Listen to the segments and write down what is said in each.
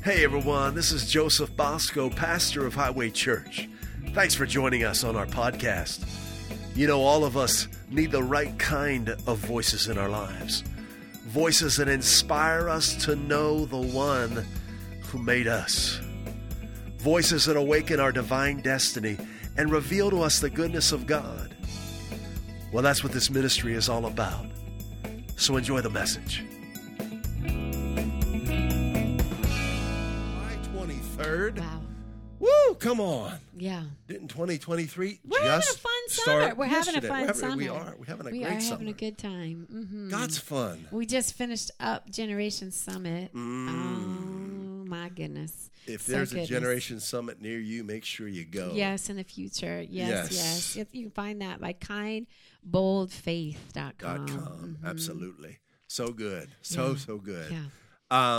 Hey everyone, this is Joseph Bosco, pastor of Highway Church. Thanks for joining us on our podcast. You know, all of us need the right kind of voices in our lives. Voices that inspire us to know the one who made us. Voices that awaken our divine destiny and reveal to us the goodness of God. Well, that's what this ministry is all about. So enjoy the message. Wow. Woo, come on. Yeah. Didn't 2023 We're having a fun summer. We're having a fun summer. We are. We're having a great summer. We are having a good time. Mm-hmm. God's fun. We just finished up Generation Summit. Oh, my goodness. If there's a Generation Summit near you, make sure you go. Yes, in the future. Yes. You can find that by kindboldfaith.com. Mm-hmm. Absolutely. So good. So good. Yeah.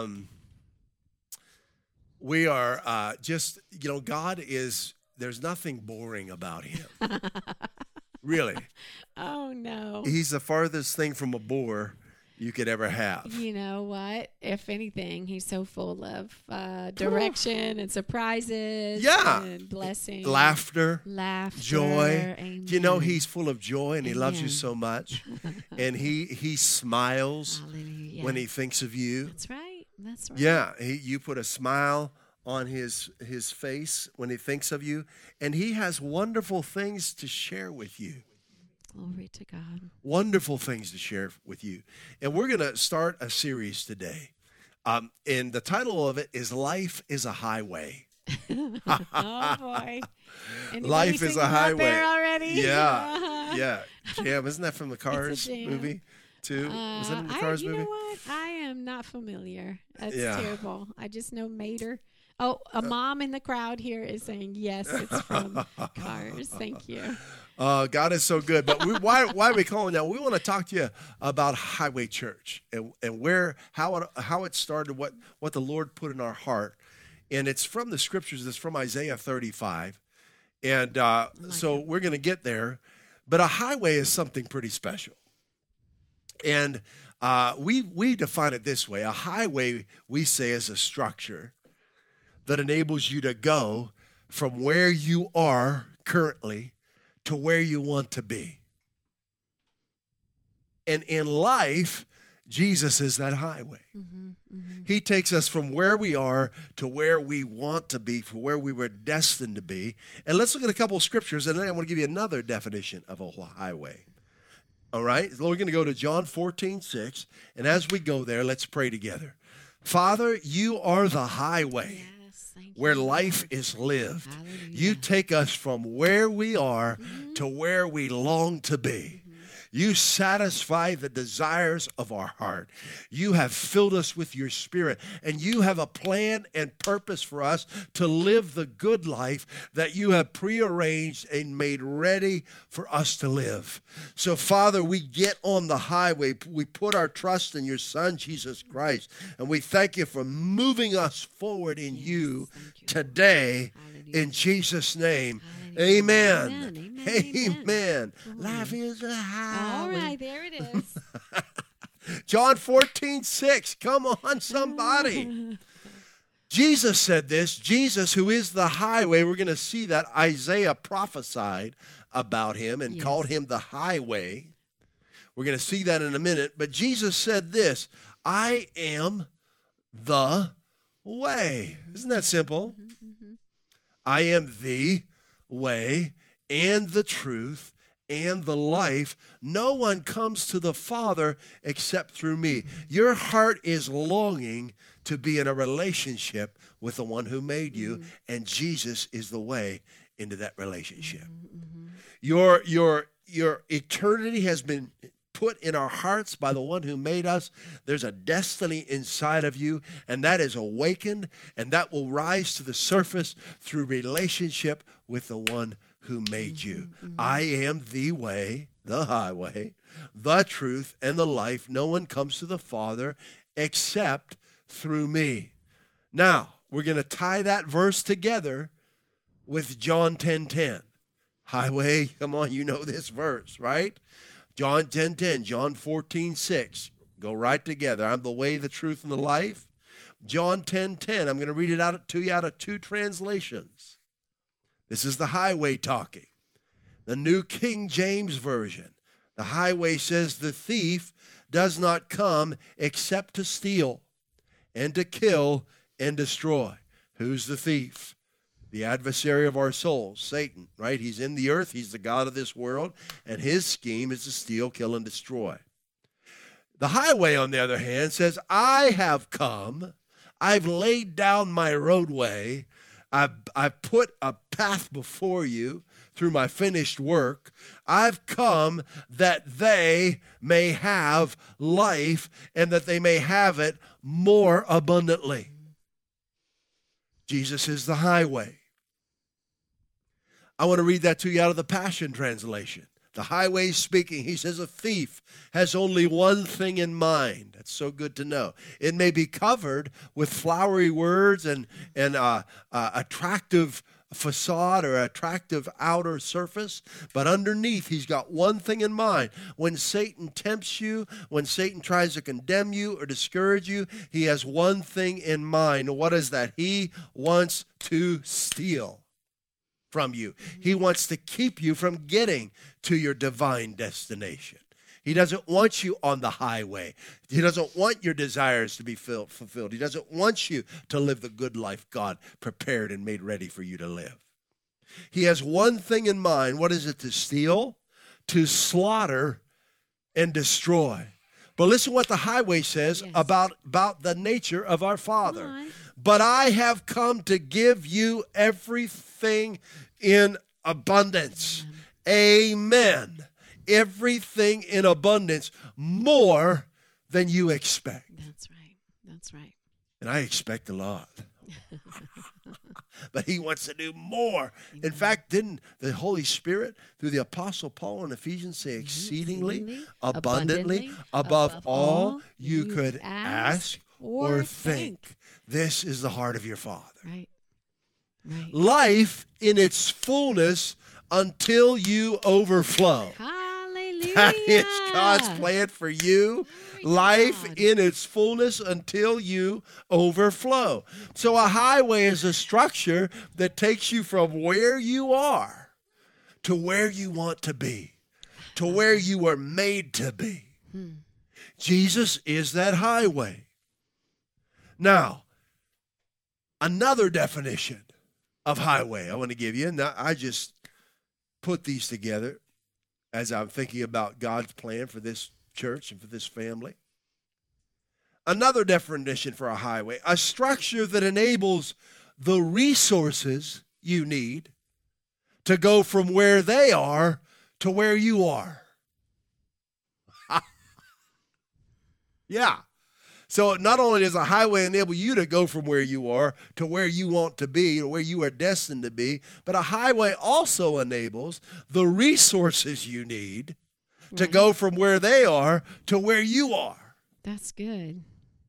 We are just, God is, there's nothing boring about him. Really. Oh, no. He's the farthest thing from a bore you could ever have. You know what? If anything, he's so full of direction and surprises and blessing. Laughter. Joy. Amen. You know, he's full of joy and he loves you so much. And he smiles when he thinks of you. That's right. That's right. Yeah, you put a smile on his face when he thinks of you, and he has wonderful things to share with you. Glory to God. Wonderful things to share with you. And we're going to start a series today. And the title of it is Life is a Highway. Oh, boy. Anybody Life is a highway. There already? Yeah. Yeah. Jam, isn't that from the Cars movie? Too? Was that in the Cars movie? You know what? I am not familiar. That's terrible. I just know Mater. Oh, a mom in the crowd here is saying, yes, it's from Cars. Thank you. God is so good. But why are we calling now? We want to talk to you about Highway Church and how it started, what the Lord put in our heart. And it's from the scriptures. It's from Isaiah 35. And so we're going to get there. But a highway is something pretty special. And we define it this way. A highway, we say, is a structure that enables you to go from where you are currently to where you want to be. And in life, Jesus is that highway. Mm-hmm, mm-hmm. He takes us from where we are to where we want to be, from where we were destined to be. And let's look at a couple of scriptures, and then I want to give you another definition of a highway. All right, so we're going to go to John 14:6, and as we go there, let's pray together. Father, you are the highway where life is lived. Hallelujah. You take us from where we are to where we long to be. You satisfy the desires of our heart. You have filled us with your Spirit, and you have a plan and purpose for us to live the good life that you have prearranged and made ready for us to live. So, Father, we get on the highway. We put our trust in your Son, Jesus Christ, and we thank you for moving us forward in you today. Hallelujah. In Jesus' name. Amen. Amen. Life is a highway. All right, there it is. John 14:6. Come on, somebody. Jesus said this. Jesus, who is the highway. We're going to see that Isaiah prophesied about him and called him the highway. We're going to see that in a minute. But Jesus said this. I am the way. Isn't that simple? Mm-hmm. I am the way and the truth and the life. No one comes to the Father except through me. Your heart is longing to be in a relationship with the one who made you, and Jesus is the way into that relationship. Your eternity has been put in our hearts by the one who made us. There's a destiny inside of you, and that is awakened, and that will rise to the surface through relationship with the one who made you. I am the way, the highway, the truth, and the life. No one comes to the Father except through me. Now, we're going to tie that verse together with John 10:10. Highway, come on, you know this verse, right? John 10:10, John 14:6. Go right together. I'm the way, the truth, and the life. John 10:10. I'm going to read it out to you out of two translations. This is the highway talking. The New King James Version. The highway says, the thief does not come except to steal and to kill and destroy. Who's the thief? The adversary of our souls, Satan, right? He's in the earth. He's the god of this world. And his scheme is to steal, kill, and destroy. The highway, on the other hand, says, I have come. I've laid down my roadway. I've put a path before you through my finished work. I've come that they may have life and that they may have it more abundantly. Jesus is the highway. I want to read that to you out of the Passion Translation. The highway speaking, he says, a thief has only one thing in mind. That's so good to know. It may be covered with flowery words and attractive facade or attractive outer surface, but underneath he's got one thing in mind. When Satan tempts you, when Satan tries to condemn you or discourage you, he has one thing in mind. What is that? He wants to steal from you. He wants to keep you from getting to your divine destination. He doesn't want you on the highway. He doesn't want your desires to be fulfilled. He doesn't want you to live the good life God prepared and made ready for you to live. He has one thing in mind. What is it? To steal, to slaughter, and destroy. But listen what the highway says about the nature of our Father. But I have come to give you everything in abundance. Amen. Everything in abundance, more than you expect. That's right. That's right. And I expect a lot. But he wants to do more. In fact, didn't the Holy Spirit, through the Apostle Paul in Ephesians, say exceedingly, abundantly, above all you could ask or think? This is the heart of your Father. Right. Right. Life in its fullness until you overflow. Hallelujah. That is God's plan for you. Life in its fullness until you overflow. So a highway is a structure that takes you from where you are to where you want to be, to where you were made to be. Jesus is that highway. Now, another definition of highway I want to give you. Now, I just put these together as I'm thinking about God's plan for this church and for this family. Another definition for a highway, a structure that enables the resources you need to go from where they are to where you are. Yeah. So not only does a highway enable you to go from where you are to where you want to be or where you are destined to be, but a highway also enables the resources you need to go from where they are to where you are. That's good.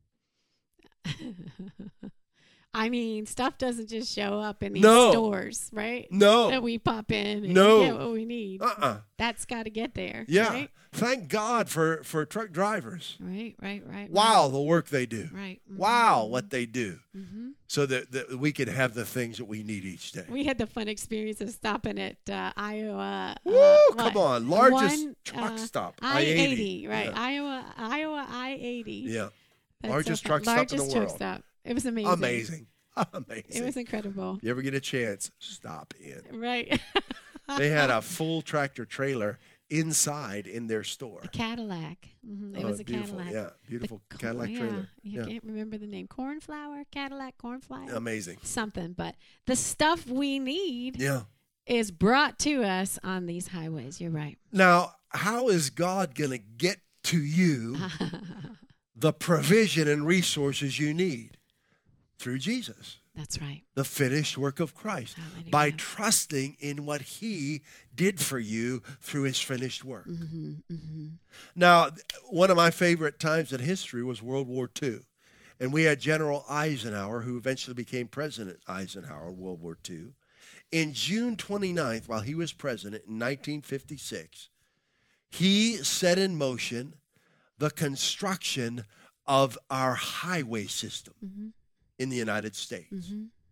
I mean, stuff doesn't just show up in these stores, right? No. That we pop in and get what we need. That's got to get there. Yeah. Right? Thank God for truck drivers. Right. Wow, the work they do. Right. Mm-hmm. Wow, what they do. Mm-hmm. So that we can have the things that we need each day. We had the fun experience of stopping at Iowa. Woo, come on. Largest truck stop. I-80, right. Yeah. Iowa I-80. Yeah. Largest truck stop in the world. Truck stop. It was amazing. Amazing. It was incredible. You ever get a chance, stop in. Right. They had a full tractor trailer inside in their store. A Cadillac. Mm-hmm. It was a beautiful, Cadillac. Yeah, beautiful Cadillac trailer. I can't remember the name. Cornflower? Cadillac Cornflower? Amazing. Something. But the stuff we need is brought to us on these highways. You're right. Now, how is God going to get to you the provision and resources you need? Through Jesus. That's right. The finished work of Christ. Hallelujah. By trusting in what he did for you through his finished work. Mm-hmm, mm-hmm. Now, one of my favorite times in history was World War II. And we had General Eisenhower, who eventually became President Eisenhower in World War II. In June 29th, while he was president in 1956, he set in motion the construction of our highway system in the United States.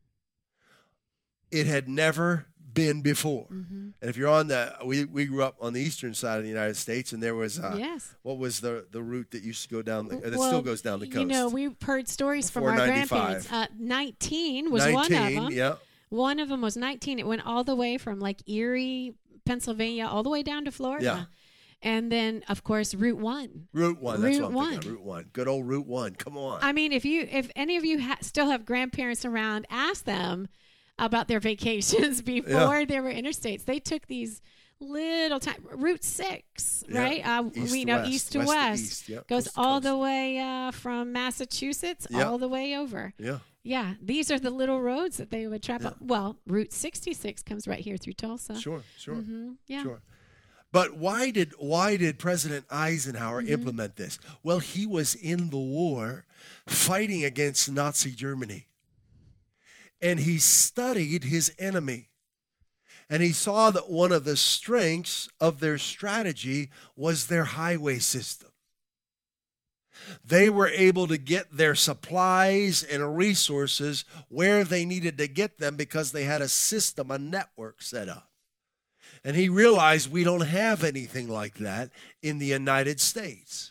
It had never been before. And if you're on we grew up on the eastern side of the United States, and there was what was the route that used to go down that still goes down the coast? You know, we've heard stories from our grandparents. 19 was 19, one of them. Yeah. One of them was 19. It went all the way from like Erie, Pennsylvania, all the way down to Florida. Yeah. And then, of course, Route 1. Route 1. That's what I'm thinking. Route 1. Good old Route 1. Come on. I mean, if any of you still have grandparents around, ask them about their vacations before there were interstates. They took these little time. Route 6, right? We know east to west. Goes all the way from Massachusetts all the way over. Yeah. Yeah, these are the little roads that they would travel. Well, Route 66 comes right here through Tulsa. Sure. Yeah. Sure. But why did President Eisenhower implement this? Well, he was in the war fighting against Nazi Germany. And he studied his enemy. And he saw that one of the strengths of their strategy was their highway system. They were able to get their supplies and resources where they needed to get them because they had a system, a network set up. And he realized we don't have anything like that in the United States.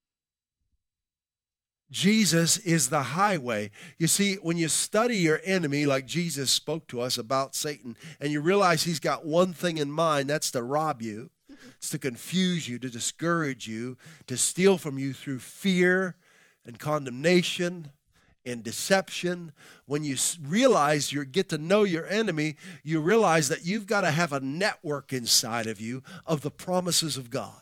Jesus is the highway. You see, when you study your enemy, like Jesus spoke to us about Satan, and you realize he's got one thing in mind, that's to rob you. It's to confuse you, to discourage you, to steal from you through fear and condemnation and deception. When you realize you get to know your enemy, you realize that you've got to have a network inside of you of the promises of God.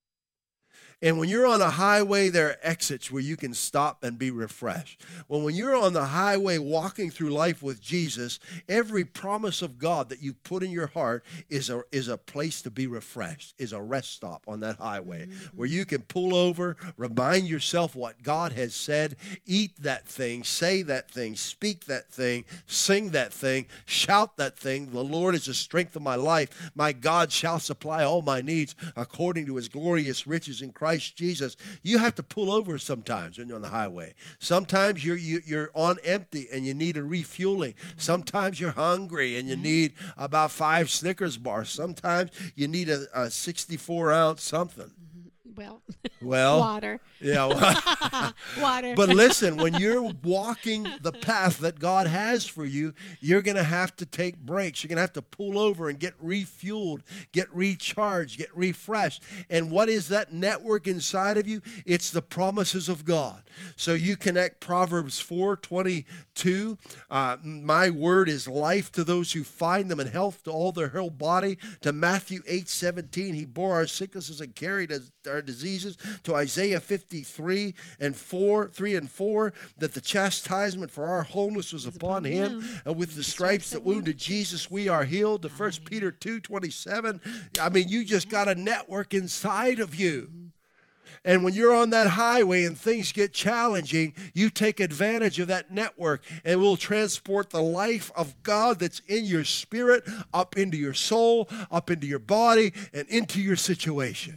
And when you're on a highway, there are exits where you can stop and be refreshed. When you're on the highway walking through life with Jesus, every promise of God that you put in your heart is a place to be refreshed, is a rest stop on that highway where you can pull over, remind yourself what God has said, eat that thing, say that thing, speak that thing, sing that thing, shout that thing. The Lord is the strength of my life. My God shall supply all my needs according to his glorious riches in Christ Jesus. You have to pull over sometimes when you're on the highway. Sometimes you're on empty and you need a refueling. Sometimes you're hungry and you need about 5 Snickers bars. Sometimes you need a 64-ounce something. Well, water. Yeah. Water. But listen, when you're walking the path that God has for you, you're going to have to take breaks. You're going to have to pull over and get refueled, get recharged, get refreshed. And what is that network inside of you? It's the promises of God. So you connect Proverbs 4:22. My word is life to those who find them and health to all their whole body. To Matthew 8:17, he bore our sicknesses and carried our diseases. To Isaiah 53 and 4, 3 and 4, that the chastisement for our wholeness was upon him, and with the stripes that wounded Jesus, we are healed. To 1 Peter 2:27. I mean, you just got a network inside of you. And when you're on that highway and things get challenging, you take advantage of that network, and will transport the life of God that's in your spirit up into your soul, up into your body, and into your situation.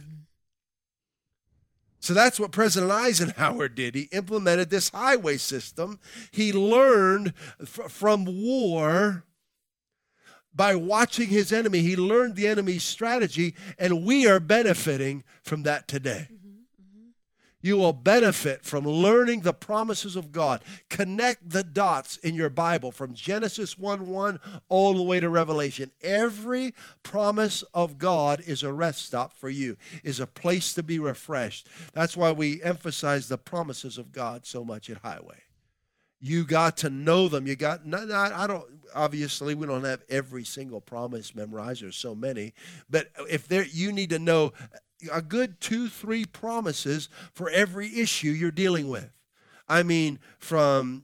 So that's what President Eisenhower did. He implemented this highway system. He learned from war by watching his enemy. He learned the enemy's strategy, and we are benefiting from that today. You will benefit from learning the promises of God. Connect the dots in your Bible from Genesis 1:1 all the way to Revelation. Every promise of God is a rest stop for you, is a place to be refreshed. That's why we emphasize the promises of God so much at Highway. You got to know them. Obviously, we don't have every single promise memorized. There's so many. But you need to know a good 2-3 promises for every issue you're dealing with. I mean, from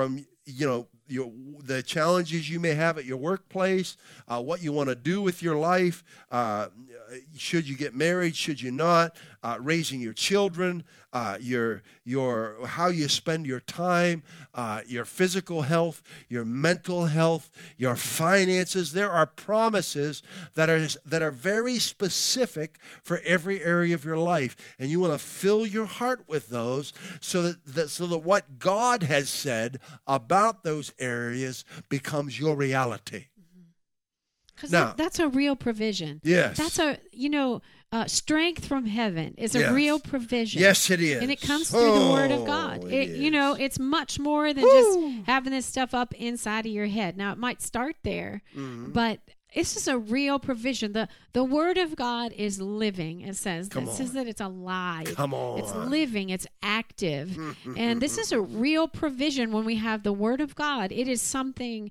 the challenges you may have at your workplace, what you want to do with your life, should you get married, should you not, raising your children, your how you spend your time, your physical health, your mental health, your finances. There are promises that are very specific for every area of your life, and you want to fill your heart with those so that what God has said about those areas becomes your reality. Because that's a real provision. Yes. That's strength from heaven is a real provision. Yes, it is. And it comes through the Word of God. It's much more than just having this stuff up inside of your head. Now, it might start there, but this is a real provision. The Word of God is living, it says. It says that it's alive. Come on. It's living. It's active. And this is a real provision when we have the Word of God. It is something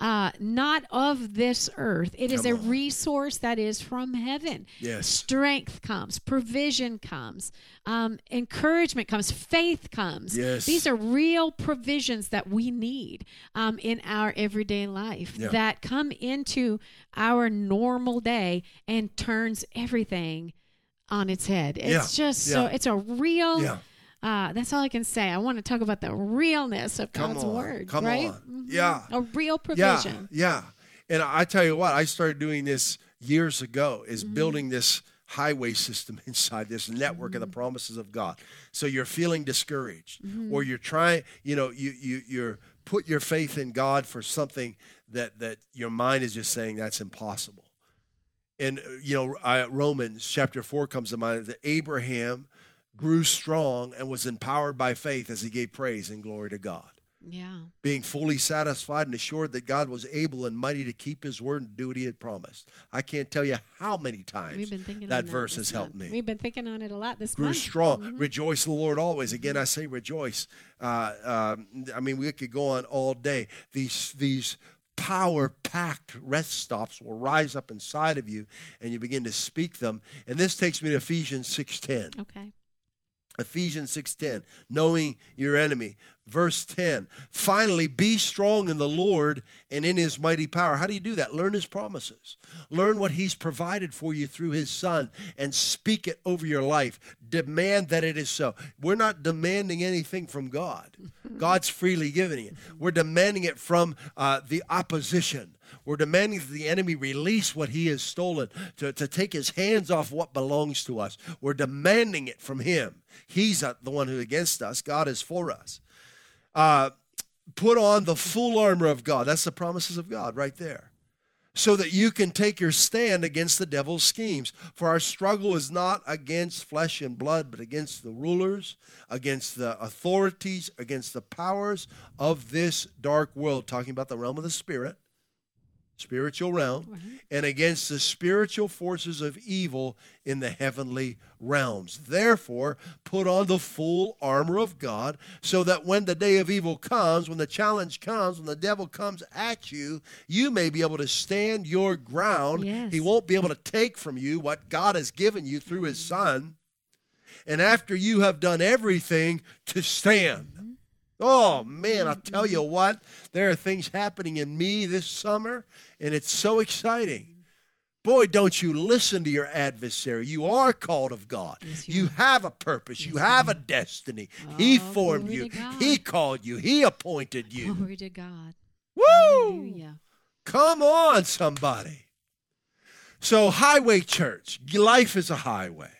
not of this earth. It is a resource that is from heaven. Yes. Strength comes. Provision comes. Encouragement comes. Faith comes. Yes. These are real provisions that we need in our everyday life that come into our normal day and turns everything on its head. It's just so, it's a real, that's all I can say. I want to talk about the realness of God's Word, right? Mm-hmm. Yeah. A real provision. Yeah. And I tell you what, I started doing this years ago, is building this highway system inside this network of the promises of God. So you're feeling discouraged or you're trying, you're put your faith in God for something that your mind is just saying that's impossible. And, Romans chapter 4 comes to mind that Abraham grew strong and was empowered by faith as he gave praise and glory to God. Yeah. Being fully satisfied and assured that God was able and mighty to keep his word and do what he had promised. I can't tell you how many times that verse has helped me. We've been thinking on it a lot this month. Grew strong. Rejoice in the Lord always. Again, I say rejoice. We could go on all day. These power-packed rest stops will rise up inside of you, and you begin to speak them. And this takes me to Ephesians 6:10. Okay. Ephesians 6:10, knowing your enemy. Verse 10, finally, be strong in the Lord and in his mighty power. How do you do that? Learn his promises. Learn what he's provided for you through his Son and speak it over your life. Demand that it is so. We're not demanding anything from God. God's freely giving it. We're demanding it from the opposition. We're demanding that the enemy release what he has stolen, to take his hands off what belongs to us. We're demanding it from him. He's the one who's against us. God is for us. Put on the full armor of God. That's the promises of God right there. So that you can take your stand against the devil's schemes. For our struggle is not against flesh and blood, but against the rulers, against the authorities, against the powers of this dark world. Talking about the realm of the spirit. Spiritual realm, and against the spiritual forces of evil in the heavenly realms. Therefore, put on the full armor of God, so that when the day of evil comes, when the challenge comes, when the devil comes at you, you may be able to stand your ground. Yes. He won't be able to take from you what God has given you through his Son. And after you have done everything, to stand. Oh, man, I'll tell you what, there are things happening in me this summer, and it's so exciting. Boy, don't you listen to your adversary. You are called of God. Yes, you have a purpose. You have a destiny. He formed you. He called you. He appointed you. Glory to God. Woo! Hallelujah. Come on, somebody. So, highway church. Life is a highway.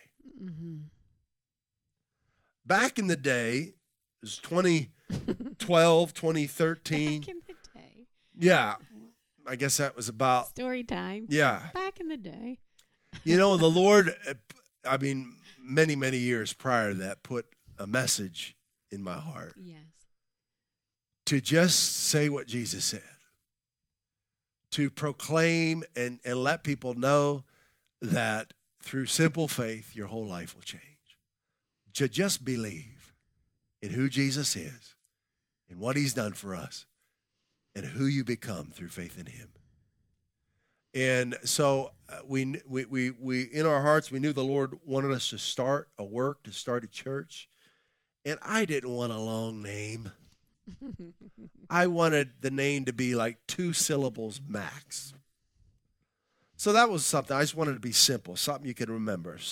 Back in the day, it was 2012, 2013. Back in the day. Yeah. I guess that was about. Story time. Yeah. Back in the day. The Lord, many, many years prior to that, put a message in my heart. Yes. To just say what Jesus said. To proclaim and let people know that through simple faith, your whole life will change. To just believe in who Jesus is, in what he's done for us, and who you become through faith in him. And so we in our hearts, we knew the Lord wanted us to start a work, to start a church. And I didn't want a long name. I wanted the name to be like 2 syllables max. So that was something. I just wanted to be simple, something you could remember. So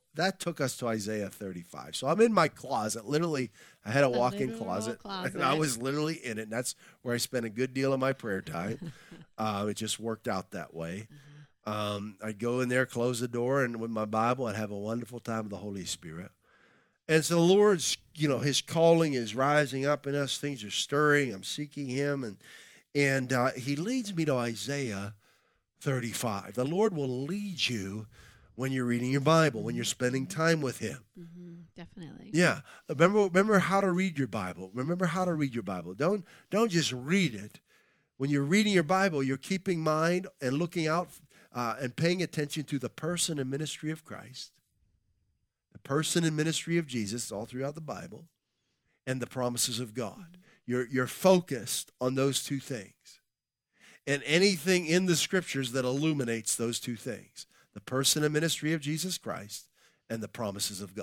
that took us to Isaiah 35. So I'm in my closet. Literally, I had a walk-in closet, and I was literally in it. And that's where I spent a good deal of my prayer time. It just worked out that way. I'd go in there, close the door, and with my Bible, I'd have a wonderful time with the Holy Spirit. And so the Lord's, his calling is rising up in us. Things are stirring. I'm seeking him. And he leads me to Isaiah 35. The Lord will lead you when you're reading your Bible, when you're spending time with him. Definitely. Yeah. Remember how to read your Bible. Remember how to read your Bible. Don't just read it. When you're reading your Bible, you're keeping mind and looking out and paying attention to the person and ministry of Christ, the person and ministry of Jesus all throughout the Bible, and the promises of God. You're focused on those two things. And anything in the scriptures that illuminates those two things, the person and ministry of Jesus Christ and the promises of God.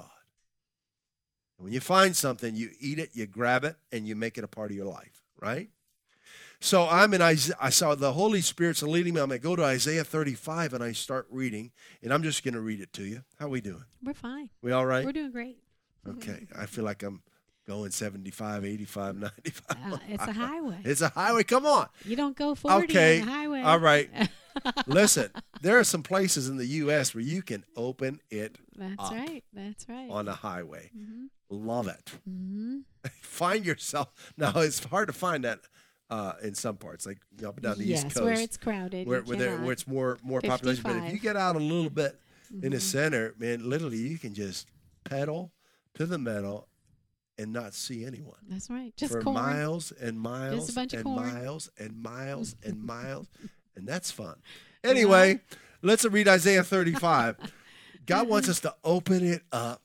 And when you find something, you eat it, you grab it, and you make it a part of your life, right? So I'm in Isaiah. I saw the Holy Spirit's leading me. I'm going to go to Isaiah 35, and I start reading, and I'm just going to read it to you. How are we doing? We're fine. We all right? We're doing great. Okay. I feel like I'm going 75, 85, 95. It's a highway. It's a highway. Come on. You don't go 40 on the highway. All right. Listen, there are some places in the U.S. where you can open it That's right. That's right. on a highway. Love it. Mm-hmm. Find yourself. Now, it's hard to find that in some parts, like up and down the East Coast. Where it's crowded. Where it's more population. But if you get out a little bit in the center, man, literally you can just pedal to the metal and not see anyone. That's right. Just for corn. miles and miles Just a bunch and of corn. miles and miles and miles. And that's fun. Anyway, let's read Isaiah 35. God wants us to open it up,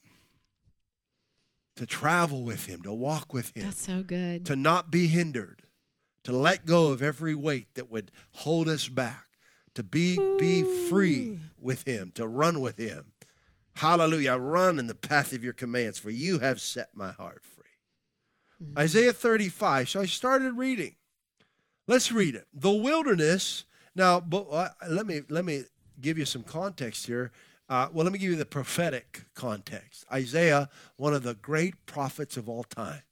to travel with him, to walk with him. That's so good. To not be hindered, to let go of every weight that would hold us back, to be free with him, to run with him. Hallelujah. I run in the path of your commands, for you have set my heart free. Isaiah 35. So I started reading. Let's read it. The wilderness. Now, let me give you some context here. Let me give you the prophetic context. Isaiah, one of the great prophets of all time.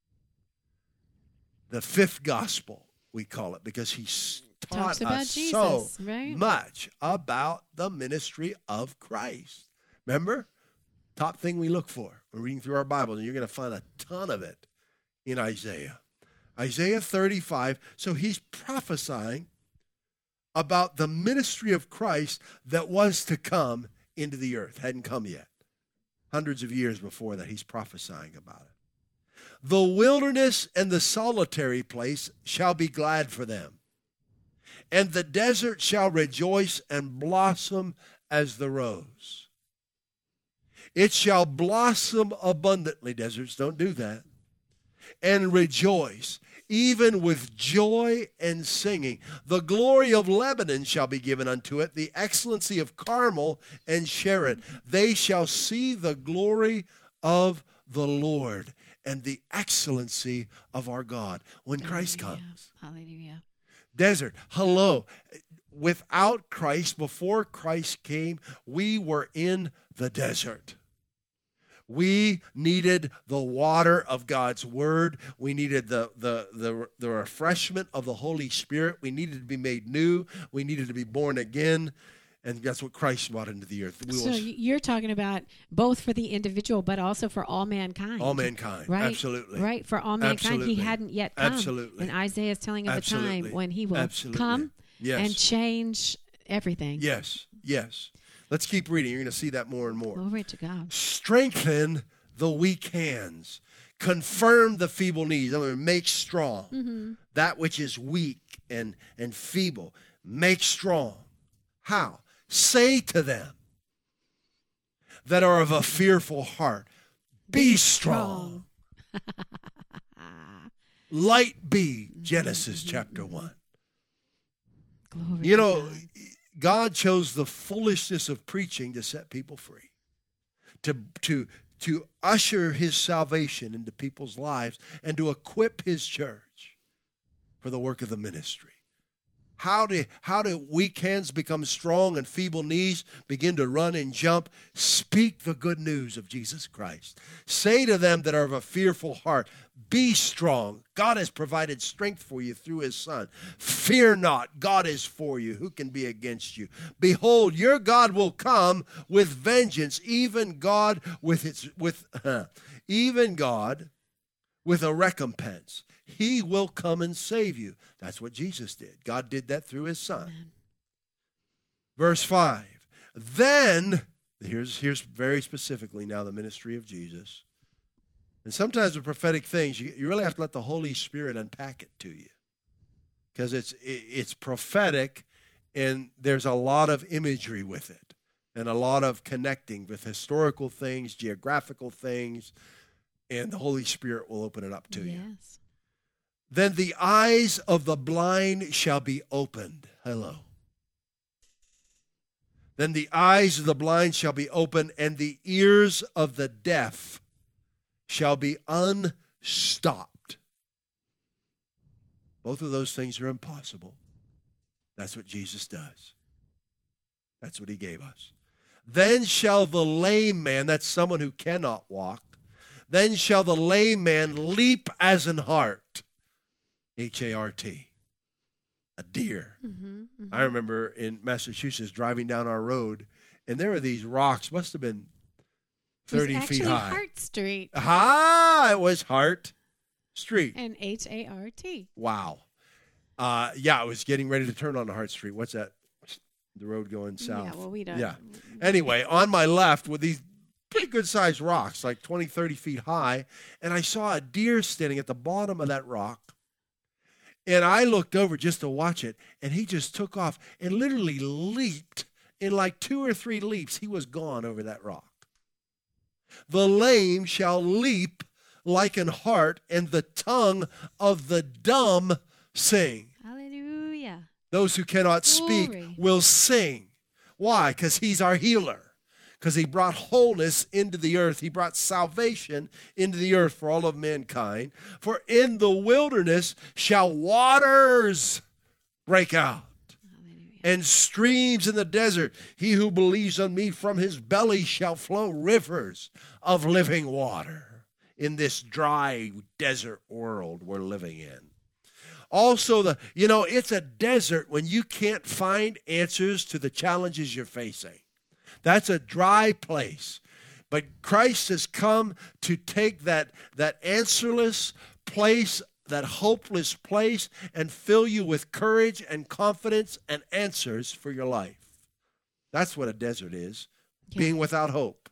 The fifth gospel, we call it, because he taught us Jesus, so much about the ministry of Christ. Remember? Top thing we look for. We're reading through our Bible, and you're going to find a ton of it in Isaiah. Isaiah 35, so he's prophesying about the ministry of Christ that was to come into the earth. Hadn't come yet. Hundreds of years before that, he's prophesying about it. The wilderness and the solitary place shall be glad for them, and the desert shall rejoice and blossom as the rose. It shall blossom abundantly. Deserts don't do that. And rejoice, even with joy and singing. The glory of Lebanon shall be given unto it, the excellency of Carmel and Sharon. They shall see the glory of the Lord and the excellency of our God when Christ comes. Hallelujah. Desert, hello. Without Christ, before Christ came, we were in the desert. We needed the water of God's word. We needed the refreshment of the Holy Spirit. We needed to be made new. We needed to be born again. And that's what Christ brought into the earth. So you're talking about both for the individual, but also for all mankind. All mankind, right? Absolutely. Right, for all mankind. Absolutely. He hadn't yet come. Absolutely. And Isaiah is telling of a time when he will come and change everything. Yes, yes. Let's keep reading. You're going to see that more and more. Glory to God. Strengthen the weak hands. Confirm the feeble knees. I mean, make strong that which is weak and feeble. Make strong. How? Say to them that are of a fearful heart, be strong. Light be, Genesis chapter 1. Glory you know, God chose the foolishness of preaching to set people free, to usher his salvation into people's lives and to equip his church for the work of the ministry. How do weak hands become strong and feeble knees begin to run and jump? Speak the good news of Jesus Christ. Say to them that are of a fearful heart, be strong. God has provided strength for you through his Son. Fear not. God is for you. Who can be against you? Behold, your God will come with vengeance, even God with a recompense. He will come and save you. That's what Jesus did. God did that through his Son. Amen. Verse 5. Then, here's very specifically now the ministry of Jesus. And sometimes with prophetic things, you really have to let the Holy Spirit unpack it to you. Because it's prophetic, and there's a lot of imagery with it. And a lot of connecting with historical things, geographical things. And the Holy Spirit will open it up to you. Yes. Then the eyes of the blind shall be opened. Hello. Then the eyes of the blind shall be opened, and the ears of the deaf shall be unstopped. Both of those things are impossible. That's what Jesus does. That's what he gave us. Then shall the lame man, that's someone who cannot walk, then shall the lame man leap as an hart. H-A-R-T. A deer. Mm-hmm, mm-hmm. I remember in Massachusetts driving down our road, and there were these rocks, must have been 30 feet high. Hart Street. It was Hart Street. And H-A-R-T. Wow. Yeah, I was getting ready to turn onto Hart Street. What's that? The road going south. Yeah, well, we don't. Yeah. Anyway, on my left were these pretty good-sized rocks, like 20, 30 feet high, and I saw a deer standing at the bottom of that rock. And I looked over just to watch it, and he just took off and literally leaped. In like 2 or 3 leaps, he was gone over that rock. The lame shall leap like an hart, and the tongue of the dumb sing. Hallelujah. Those who cannot speak will sing. Why? Because he's our healer. Because he brought wholeness into the earth. He brought salvation into the earth for all of mankind. For in the wilderness shall waters break out. Hallelujah. And streams in the desert. He who believes on me, from his belly shall flow rivers of living water. In this dry desert world we're living in. Also, it's a desert when you can't find answers to the challenges you're facing. That's a dry place. But Christ has come to take that answerless place, that hopeless place, and fill you with courage and confidence and answers for your life. That's what a desert is, being without hope.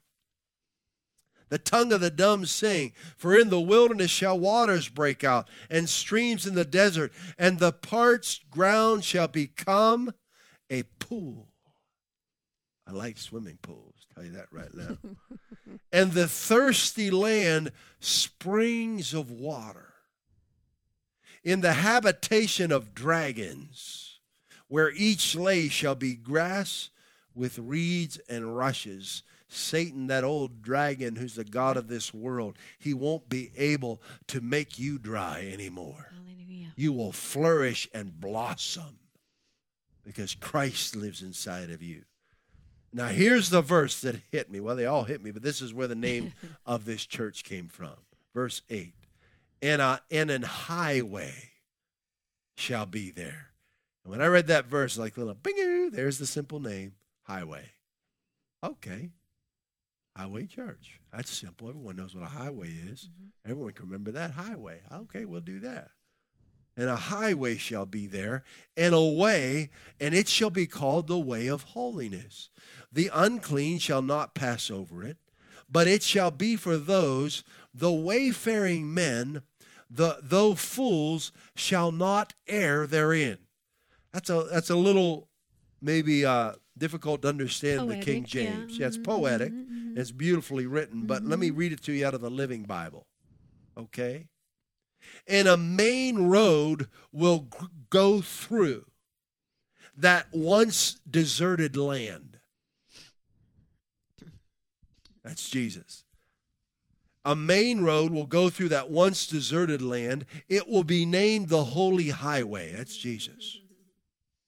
The tongue of the dumb sing, for in the wilderness shall waters break out, and streams in the desert, and the parched ground shall become a pool. I like swimming pools, tell you that right now. And the thirsty land, springs of water. In the habitation of dragons, where each lay shall be grass with reeds and rushes. Satan, that old dragon who's the god of this world, he won't be able to make you dry anymore. Hallelujah. You will flourish and blossom because Christ lives inside of you. Now, here's the verse that hit me. Well, they all hit me, but this is where the name of this church came from. Verse 8. And an highway shall be there. And when I read that verse, like a little bing, there's the simple name, highway. Okay. Highway Church. That's simple. Everyone knows what a highway is. Mm-hmm. Everyone can remember that highway. Okay, we'll do that. And a highway shall be there, and a way, and it shall be called the way of holiness. The unclean shall not pass over it, but it shall be for those, the wayfaring men, though fools, shall not err therein. That's a little maybe difficult to understand in the King James. Yeah, it's poetic. Mm-hmm. It's beautifully written, but let me read it to you out of the Living Bible. Okay? And a main road will go through that once deserted land. That's Jesus. A main road will go through that once deserted land. It will be named the Holy Highway. That's Jesus.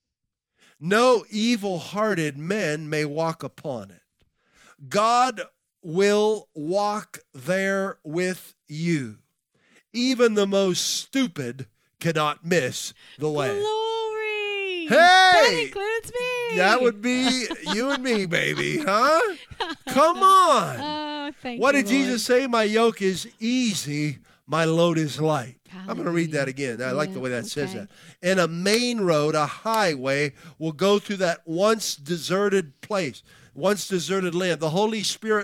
No evil-hearted men may walk upon it. God will walk there with you. Even the most stupid cannot miss the way. Glory! Hey! That includes me! That would be you and me, baby, huh? Come on. Oh, thank What you, did Jesus say? My yoke is easy, my load is light. I'm going to read that again. I like the way that says that. And a main road, a highway, will go through that once deserted place, once deserted land. The Holy Spirit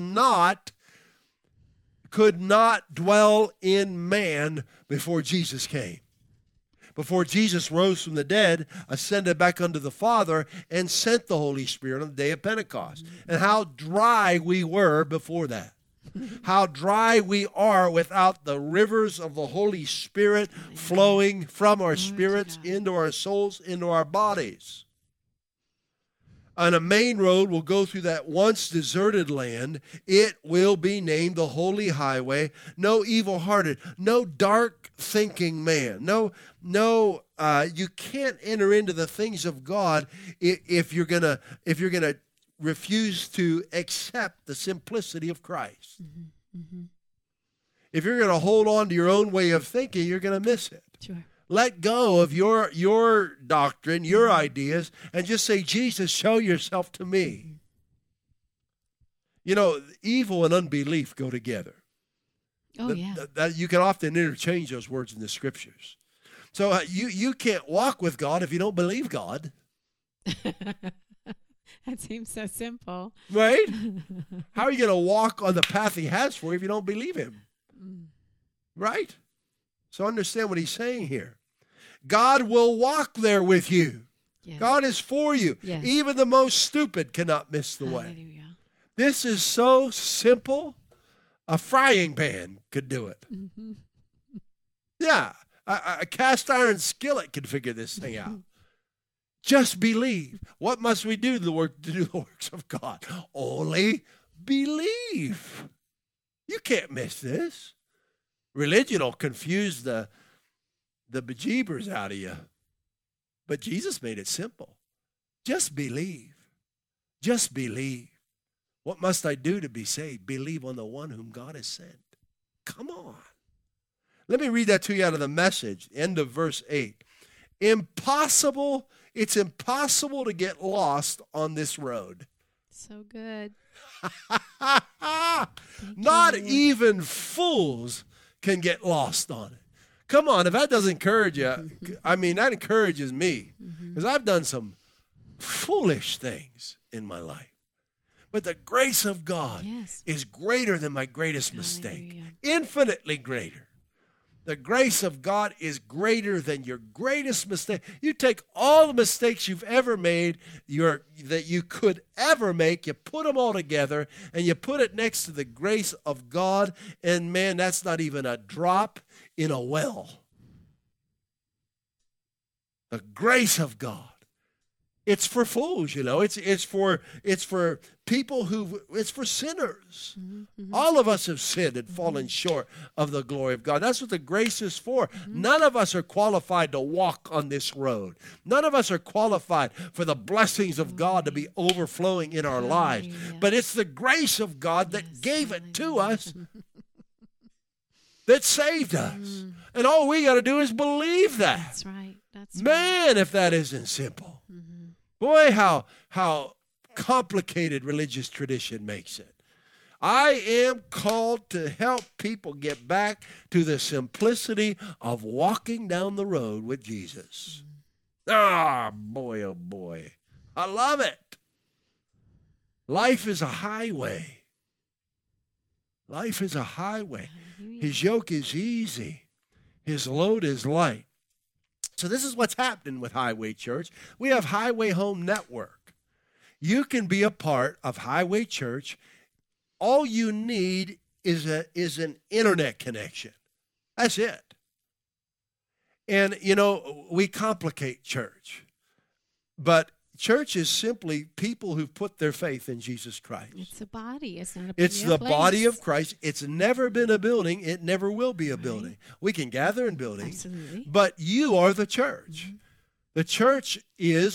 could not dwell in man before Jesus came. Before Jesus rose from the dead, ascended back unto the Father, and sent the Holy Spirit on the day of Pentecost. And how dry we were before that. How dry we are without the rivers of the Holy Spirit flowing from our spirits into our souls, into our bodies. And a main road will go through that once deserted land. It will be named the Holy Highway. No evil-hearted, no dark-thinking man. You can't enter into the things of God if you're gonna refuse to accept the simplicity of Christ. Mm-hmm. Mm-hmm. If you're going to hold on to your own way of thinking, you're going to miss it. Sure. Let go of your doctrine, your ideas, and just say, Jesus, show yourself to me. Mm-hmm. You know, evil and unbelief go together. Oh, yeah. You can often interchange those words in the Scriptures. So you can't walk with God if you don't believe God. That seems so simple. Right? How are you going to walk on the path he has for you if you don't believe him? Right? So understand what he's saying here. God will walk there with you. Yes. God is for you. Yes. Even the most stupid cannot miss the way. This is so simple. A frying pan could do it. Mm-hmm. Yeah. A cast iron skillet could figure this thing out. Just believe. What must we do to do the works of God? Only believe. You can't miss this. Religion will confuse the bejeebers out of you. But Jesus made it simple. Just believe. Just believe. What must I do to be saved? Believe on the one whom God has sent. Come on. Let me read that to you out of the Message, end of verse 8. It's impossible to get lost on this road. So good. Not even fools can get lost on it. Come on, if that doesn't encourage you, I mean, that encourages me. Because I've done some foolish things in my life. But the grace of God is greater than my greatest mistake. Infinitely greater. The grace of God is greater than your greatest mistake. You take all the mistakes you've ever made, that you could ever make, you put them all together, and you put it next to the grace of God, and man, that's not even a drop in a well. The grace of God. It's for fools, you know. It's for people it's for sinners. Mm-hmm. All of us have sinned and fallen short of the glory of God. That's what the grace is for. Mm-hmm. None of us are qualified to walk on this road. None of us are qualified for the blessings of God to be overflowing in our lives. But it's the grace of God that gave it to us that saved us. Mm. And all we got to do is believe that. That's right. Man, if that isn't simple. Mm-hmm. Boy, how complicated religious tradition makes it. I am called to help people get back to the simplicity of walking down the road with Jesus. Ah, boy, oh boy. I love it. Life is a highway. Life is a highway. His yoke is easy. His load is light. So this is what's happening with Highway Church. We have Highway Home Network. You can be a part of Highway Church. All you need is an internet connection. That's it. And, you know, we complicate church. But church is simply people who put their faith in Jesus Christ. It's a body. It's not a It's the body of Christ. It's never been a building. It never will be a building. We can gather in buildings. Absolutely. But you are the church. Mm-hmm. The church is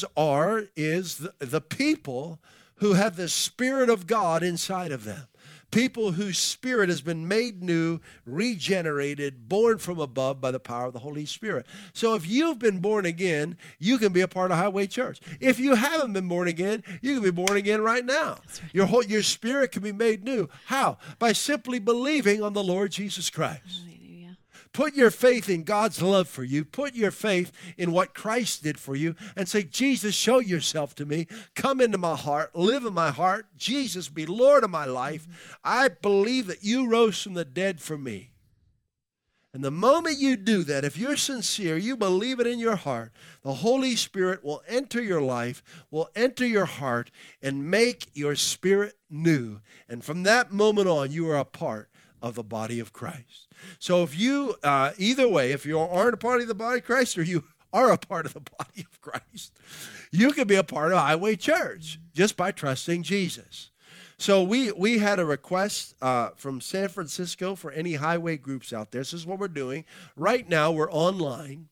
the people who have the Spirit of God inside of them. People whose spirit has been made new, regenerated, born from above by the power of the Holy Spirit. So if you've been born again, you can be a part of Highway Church. If you haven't been born again, you can be born again right now. Right. Your spirit can be made new. How? By simply believing on the Lord Jesus Christ. Hallelujah. Put your faith in God's love for you. Put your faith in what Christ did for you and say, Jesus, show yourself to me. Come into my heart. Live in my heart. Jesus, be Lord of my life. I believe that you rose from the dead for me. And the moment you do that, if you're sincere, you believe it in your heart, the Holy Spirit will enter your life, will enter your heart, and make your spirit new. And from that moment on, you are a part of the body of Christ. So if you, either way, if you aren't a part of the body of Christ or you are a part of the body of Christ, you can be a part of Highway Church just by trusting Jesus. So we had a request from San Francisco for any highway groups out there. This is what we're doing. Right now we're online,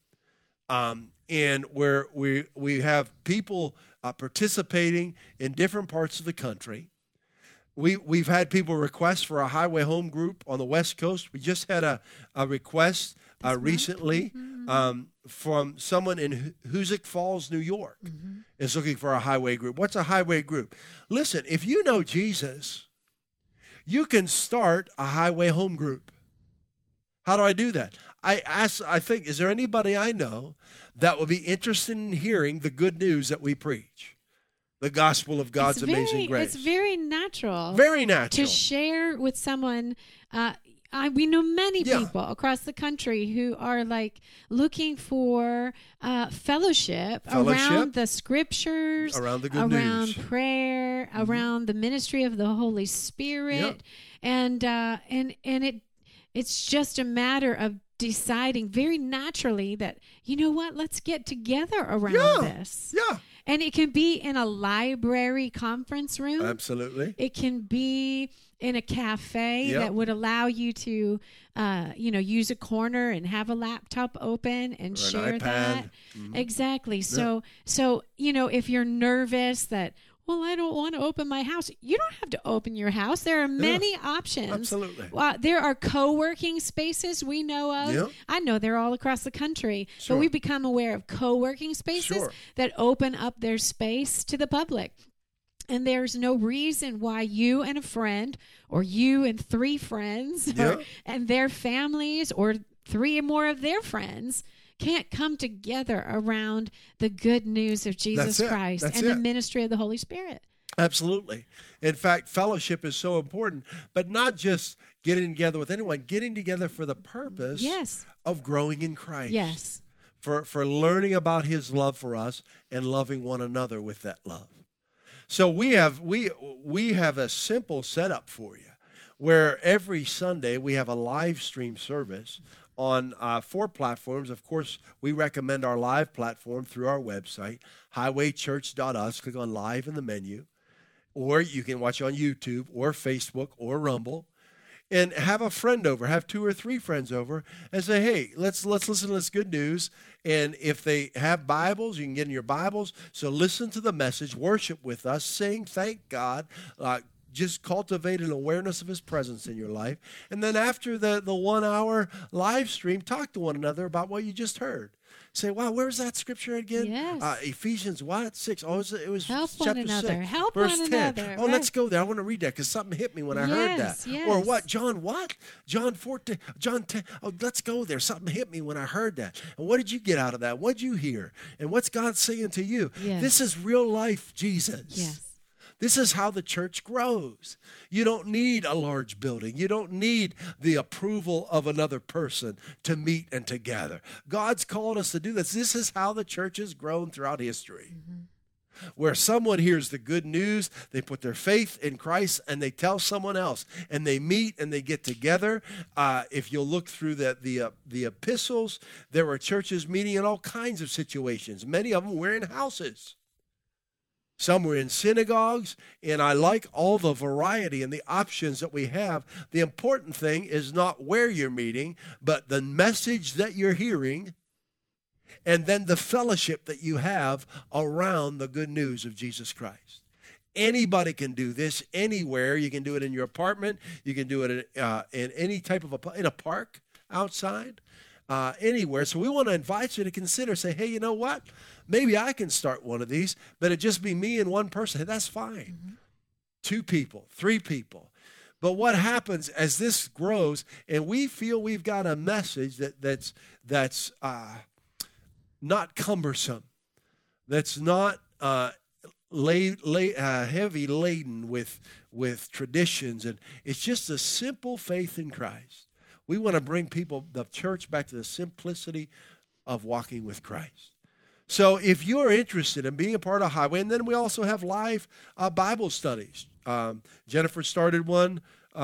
and we have people participating in different parts of the country. We've had people request for a highway home group on the West Coast. We just had a request recently from someone in Hoosick Falls, New York, is looking for a highway group. What's a highway group? Listen, if you know Jesus, you can start a highway home group. How do I do that? I think, is there anybody I know that will be interested in hearing the good news that we preach? The gospel of God's amazing grace. It's very natural. Very natural. To share with someone. We know many people across the country who are like looking for fellowship around the scriptures, around the good news, prayer, around the ministry of the Holy Spirit, and it's just a matter of deciding very naturally that, you know what, let's get together around this. Yeah. And it can be in a library conference room. Absolutely. It can be in a cafe that would allow you to, use a corner and have a laptop open and share that. Exactly. So, if you're nervous that, well, I don't want to open my house. You don't have to open your house. There are many options. Absolutely. There are co-working spaces we know of. Yep. I know they're all across the country. But we've become aware of co-working spaces that open up their space to the public. And there's no reason why you and a friend or you and three friends and their families or three or more of their friends can't come together around the good news of Jesus Christ and the ministry of the Holy Spirit. Absolutely. In fact, fellowship is so important, but not just getting together with anyone, getting together for the purpose of growing in Christ. Yes. For learning about his love for us and loving one another with that love. So we have a simple setup for you where every Sunday we have a live stream service on 4 platforms. Of course, we recommend our live platform through our website, highwaychurch.us. Click on live in the menu. Or you can watch on YouTube or Facebook or Rumble. And have a friend over, have 2 or 3 friends over, and say, hey, let's listen to this good news. And if they have Bibles, you can get in your Bibles. So listen to the message, worship with us, sing, thank God, just cultivate an awareness of his presence in your life. And then after the 1 hour live stream, talk to one another about what you just heard. Say, wow, where's that scripture again? Yes. Ephesians 6. Oh, it was Help chapter one another. 6, Help verse one 10. Another. Oh, let's go there. I want to read that because something hit me when I heard that. Yes. Or what? John 14, John 10. Oh, let's go there. Something hit me when I heard that. And what did you get out of that? What did you hear? And what's God saying to you? Yes. This is real life Jesus. Yes. This is how the church grows. You don't need a large building. You don't need the approval of another person to meet and to gather. God's called us to do this. This is how the church has grown throughout history. Where someone hears the good news, they put their faith in Christ, and they tell someone else. And they meet and they get together. If you'll look through the epistles, there were churches meeting in all kinds of situations. Many of them were in houses. Some were in synagogues, and I like all the variety and the options that we have. The important thing is not where you're meeting, but the message that you're hearing and then the fellowship that you have around the good news of Jesus Christ. Anybody can do this anywhere. You can do it in your apartment. You can do it in any type of in a park outside, anywhere. So we want to invite you to consider, say, hey, you know what? Maybe I can start one of these, but it just be me and one person. Hey, that's fine. Mm-hmm. 2 people, 3 people. But what happens as this grows, and we feel we've got a message that's not cumbersome, that's not heavy laden with traditions, and it's just a simple faith in Christ. We want to bring people, the church, back to the simplicity of walking with Christ. So if you're interested in being a part of Highway, and then we also have live Bible studies. Jennifer started one.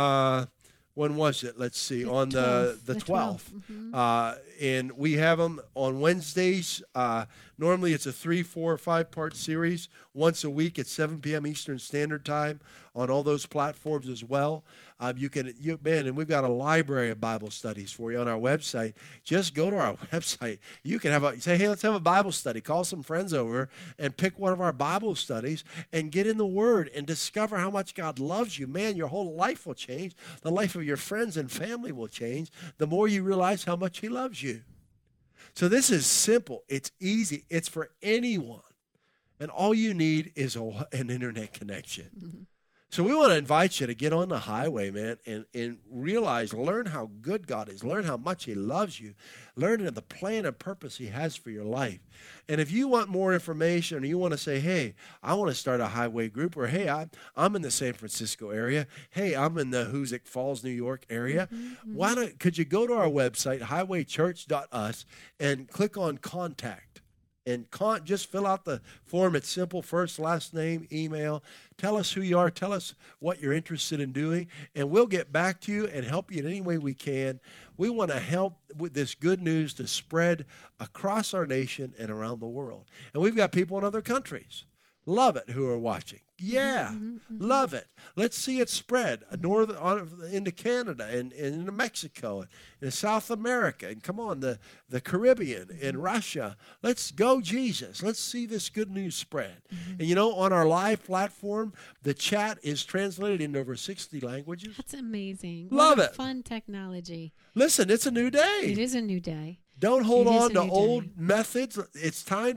When was it? Let's see. On the 12th. Mm-hmm. And we have them on Wednesdays. Normally it's a 3, 4, or 5-part series. Once a week at 7 p.m. Eastern Standard Time on all those platforms as well. And we've got a library of Bible studies for you on our website. Just go to our website. You can say, hey, let's have a Bible study. Call some friends over and pick one of our Bible studies and get in the Word and discover how much God loves you. Man, your whole life will change. The life of your friends and family will change the more you realize how much He loves you. So this is simple. It's easy. It's for anyone. And all you need is an internet connection. Mm-hmm. So we want to invite you to get on the highway, man, and realize, learn how good God is, learn how much He loves you, learn the plan and purpose He has for your life. And if you want more information, or you want to say, hey, I want to start a highway group, or hey, I'm in the San Francisco area, hey, I'm in the Hoosick Falls, New York area, could you go to our website, highwaychurch.us, and click on contact? And just fill out the form. It's simple, first, last name, email. Tell us who you are. Tell us what you're interested in doing, and we'll get back to you and help you in any way we can. We want to help with this good news to spread across our nation and around the world. And we've got people in other countries. Love it who are watching. Yeah, love it. Let's see it spread into Canada and into Mexico and South America. And come on, the Caribbean and Russia. Let's go, Jesus. Let's see this good news spread. Mm-hmm. And on our live platform, the chat is translated into over 60 languages. That's amazing. Love it. Fun technology. Listen, it's a new day. It is a new day. Don't hold on to old methods. It's time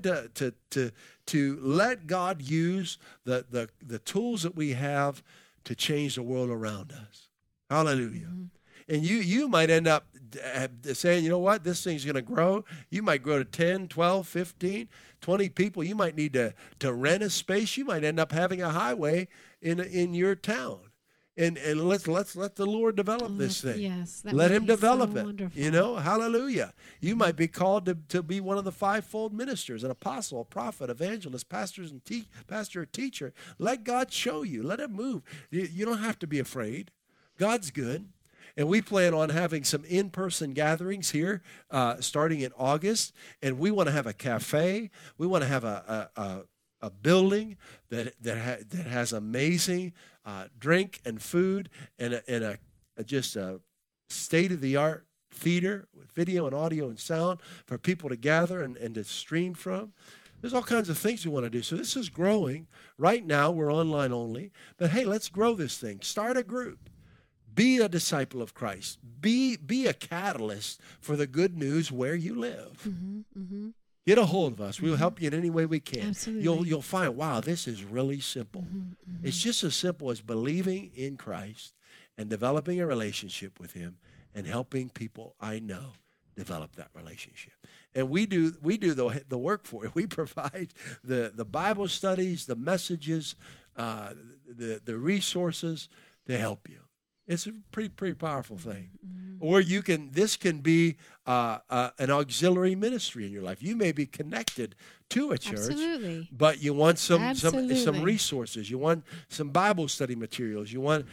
to let God use the tools that we have to change the world around us. Hallelujah. Mm-hmm. And you might end up saying, you know what, this thing's going to grow. You might grow to 10, 12, 15, 20 people. You might need to rent a space. You might end up having a highway in your town. And let's let the Lord develop this thing. Yes, let Him develop it. Wonderful. Hallelujah. You might be called to be one of the 5-fold ministers, an apostle, a prophet, evangelist, pastor, or teacher. Let God show you. Let Him move. You don't have to be afraid. God's good. And we plan on having some in-person gatherings here starting in August. And we want to have a cafe. We want to have a building that has amazing drink and food and just a state-of-the-art theater with video and audio and sound for people to gather and to stream from. There's all kinds of things we want to do. So this is growing. Right now, we're online only. But, hey, let's grow this thing. Start a group. Be a disciple of Christ. Be a catalyst for the good news where you live. Mm-hmm, mm-hmm. Get a hold of us. We'll help you in any way we can. Absolutely. You'll find, wow, this is really simple. Mm-hmm, mm-hmm. It's just as simple as believing in Christ and developing a relationship with Him and helping people I know develop that relationship. And we do the work for it. We provide the Bible studies, the messages, the resources to help you. It's a pretty powerful thing. Mm-hmm. Or this can be an auxiliary ministry in your life. You may be connected to a church, Absolutely. But you want some resources. You want some Bible study materials. You want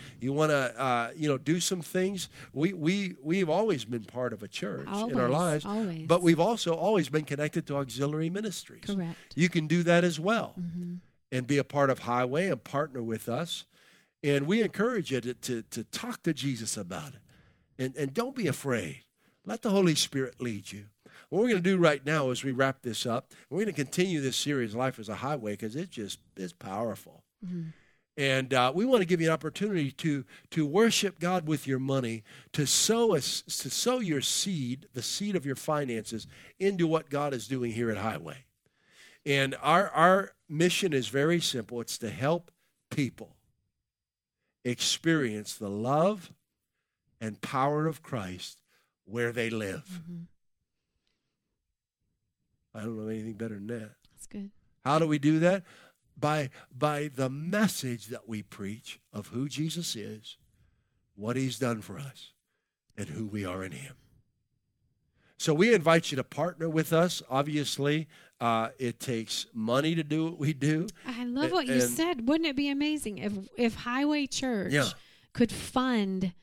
to do some things. We've always been part of a church in our lives, but we've also always been connected to auxiliary ministries. Correct. You can do that as well, and be a part of Highway and partner with us. And we encourage you to talk to Jesus about it. And don't be afraid. Let the Holy Spirit lead you. What we're going to do right now as we wrap this up, we're going to continue this series, Life is a Highway, because it just is powerful. Mm-hmm. And we want to give you an opportunity to worship God with your money, to sow your seed, the seed of your finances, into what God is doing here at Highway. And our mission is very simple. It's to help people experience the love and power of Christ where they live. Mm-hmm. I don't know anything better than that. That's good. How do we do that? By the message that we preach of who Jesus is, what he's done for us, and who we are in him. So we invite you to partner with us. Obviously, it takes money to do what we do. I love what you said. Wouldn't it be amazing if Highway Church could fund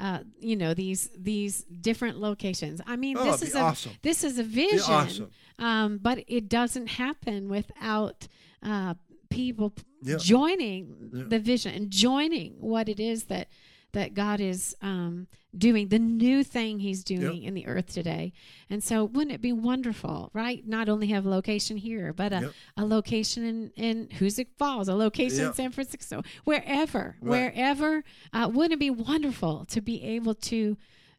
these different locations? I mean, this is awesome. This is a vision, awesome. But it doesn't happen without people joining the vision and joining what it is that God is doing, the new thing he's doing in the earth today. And so wouldn't it be wonderful, right? Not only have a location here, but a location in Hoosick Falls, a location in San Francisco, wherever. Wouldn't it be wonderful to be able to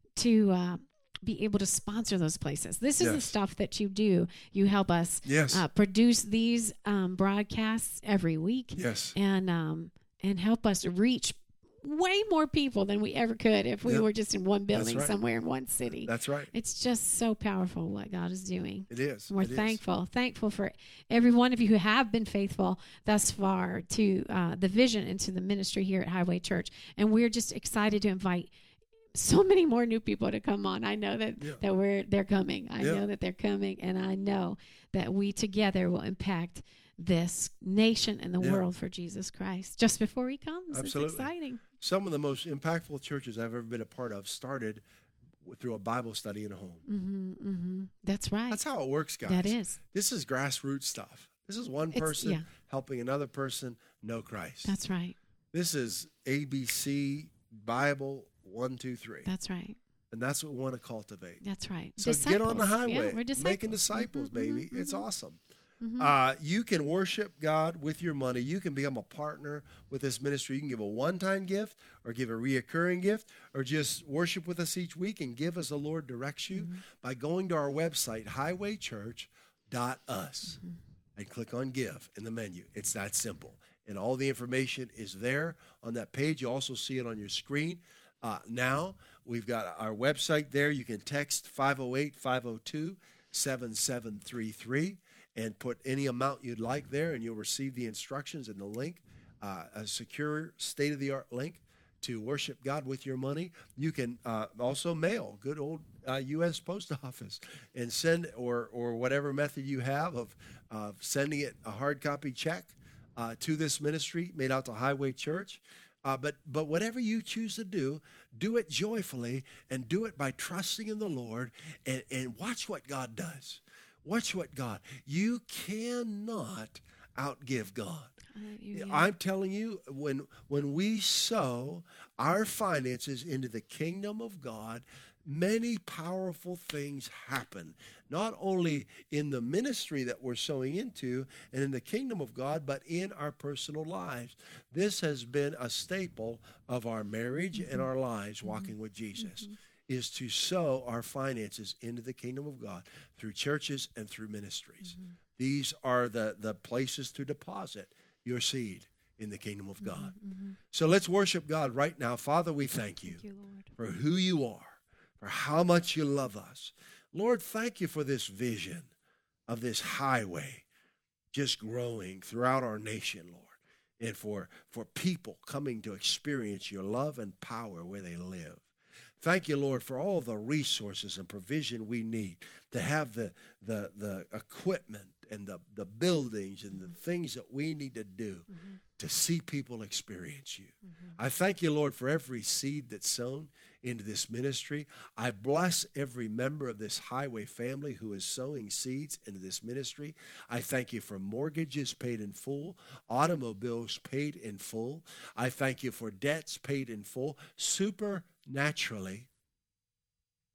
sponsor those places? This is the stuff that you do. You help us produce these broadcasts every week, and help us reach way more people than we ever could if we were just in one building somewhere in one city. That's right. It's just so powerful what God is doing. It is. We're thankful for every one of you who have been faithful thus far to the vision and to the ministry here at Highway Church. And we're just excited to invite so many more new people to come on. I know that they're coming. I know that they're coming, and I know that we together will impact this nation and the world for Jesus Christ just before he comes. Absolutely. It's exciting. Some of the most impactful churches I've ever been a part of started through a Bible study in a home. Mm-hmm, mm-hmm. That's right. That's how it works, guys. That is. This is grassroots stuff. This is one person helping another person know Christ. That's right. This is ABC Bible 1, 2, 3. That's right. And that's what we want to cultivate. That's right. So disciples. Get on the highway. Yeah, we're disciples. Making disciples, mm-hmm, baby. Mm-hmm. It's awesome. Mm-hmm. You can worship God with your money. You can become a partner with this ministry. You can give a one-time gift or give a reoccurring gift or just worship with us each week and give as the Lord directs you by going to our website, highwaychurch.us, and click on Give in the menu. It's that simple. And all the information is there on that page. You also see it on your screen. Now, we've got our website there. You can text 508-502-7733 and put any amount you'd like there, and you'll receive the instructions and the link, a secure, state-of-the-art link to worship God with your money. You can also mail, good old U.S. Post Office, and send, or whatever method you have of sending it a hard copy check to this ministry made out to Highway Church. But whatever you choose to do it joyfully and do it by trusting in the Lord and watch what God does. Watch what God. You cannot outgive God. I'm telling you, when we sow our finances into the kingdom of God, many powerful things happen, not only in the ministry that we're sowing into and in the kingdom of God, but in our personal lives. This has been a staple of our marriage and our lives walking with Jesus, is to sow our finances into the kingdom of God through churches and through ministries. These are the places to deposit your seed in the kingdom of God. So let's worship God right now. Father, we thank you Lord, for who you are, for how much you love us. Lord, thank you for this vision of this highway just growing throughout our nation, Lord, and for people coming to experience your love and power where they live. Thank you, Lord, for all the resources and provision we need to have the equipment and the buildings and the things that we need to do to see people experience you. I thank you, Lord, for every seed that's sown into this ministry. I bless every member of this Highway family who is sowing seeds into this ministry. I thank you for mortgages paid in full, automobiles paid in full. I thank you for debts paid in full, supernaturally.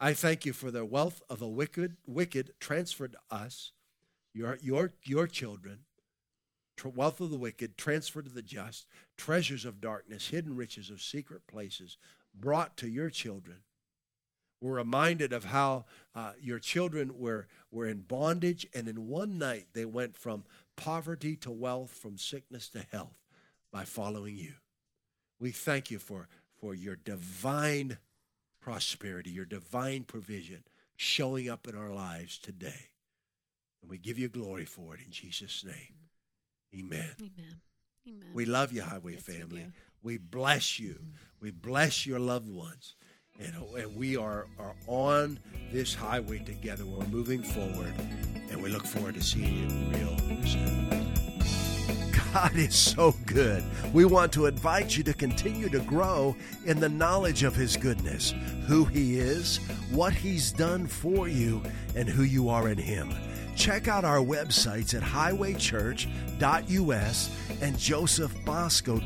I thank you for the wealth of the wicked transferred to us, your children. Wealth of the wicked transferred to the just, treasures of darkness, hidden riches of secret places brought to your children. We're reminded of how your children were in bondage, and in one night they went from poverty to wealth, from sickness to health by following you. We thank you for your divine prosperity, your divine provision showing up in our lives today. And we give you glory for it in Jesus' name. Amen. Amen. Amen. We love you, Highway family. We bless you. We bless your loved ones. And we are on this highway together. We're moving forward, and we look forward to seeing you real soon. God is so good. We want to invite you to continue to grow in the knowledge of His goodness, who He is, what He's done for you, and who you are in Him. Check out our websites at highwaychurch.us and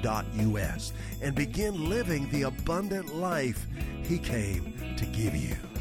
josephbosco.us and begin living the abundant life He came to give you.